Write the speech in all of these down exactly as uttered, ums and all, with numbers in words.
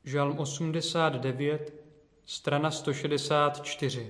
Žalm osmdesát devět, strana sto šedesát čtyři.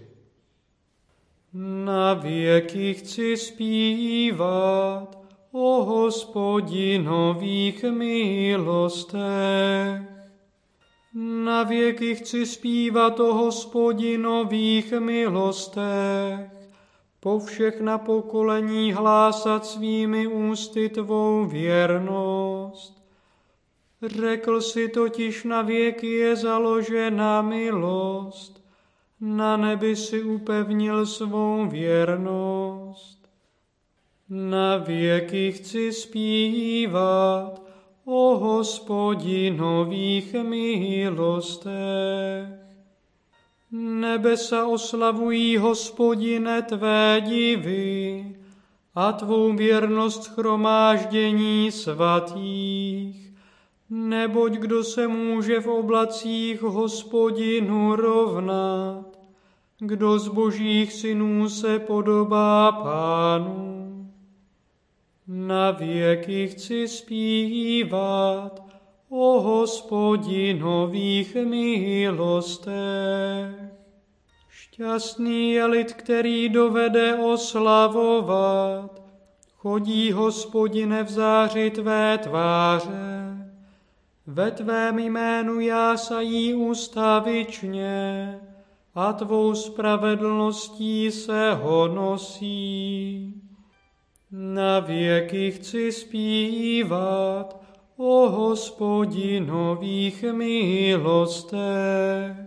Na věky chci zpívat o Hospodinových milostech. Na věky chci zpívat o Hospodinových milostech, po všechna pokolení hlásat svými ústy tvou věrnost. Řekl si totiž, na věky je založena milost, na nebi si upevnil svou věrnost. Na věky chci zpívat o Hospodinových milostech. Nebesa oslavují, Hospodine, tvé divy a tvou věrnost shromáždění svatých. Neboť kdo se může v oblacích Hospodinu rovnat, kdo z božích synů se podobá Pánu. Na věky chci zpívat o Hospodinových milostech. Šťastný je lid, který dovede oslavovat, chodí, Hospodine, v záři tvé tváře. Ve tvém jménu jásají ustavičně a tvou spravedlností se honosí. Na věky chci zpívat o Hospodinových milostech.